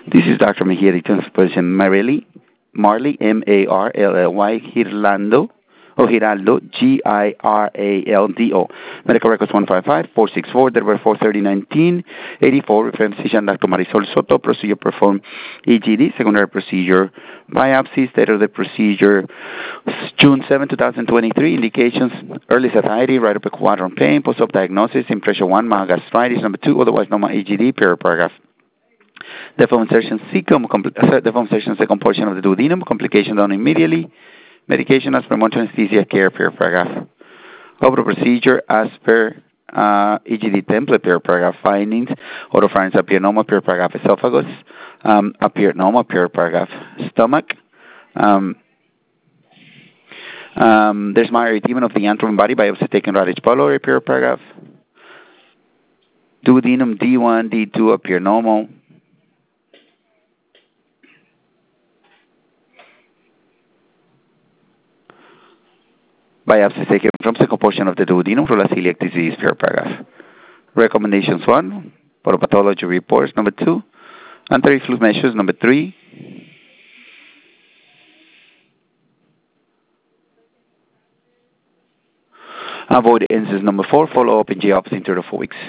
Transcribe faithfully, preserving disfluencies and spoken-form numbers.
This is Doctor Mejia, returns physician Marley, Marley, M A R L L Y, Giraldo, or Giraldo, G I R A L D O. Medical records one five five, four six four, Delaware four thirty, nineteen eighty-four. Reference physician Doctor Marisol Soto. Procedure performed E G D. Secondary procedure biopsy. State of the procedure June seventh, twenty twenty-three. Indications: early satiety, right upper quadrant pain, post-op diagnosis, impression one, mild gastritis. Number two, otherwise normal E G D, period paragraph. Deform insertion secum, deform insertion second portion of the duodenum, complication done immediately. Medication as per monitoring anesthesia care, per paragraph. Over procedure as per uh, E G D template, per paragraph. Findings: oropharynx appear normal, per paragraph. Esophagus um, appear normal, per paragraph. Stomach. Um, um, there's minor edema of the antrum body, biopsy taken right H. pylori, per paragraph. Duodenum D one, D two appear normal. Biopsy taken from second portion of the duodenum, from celiac disease, per paragraph. Recommendations: one, photopathology reports. Number two, anti-reflux measures. Number three, avoid N SAIDs. Number four, follow up in J O P S in three to four weeks.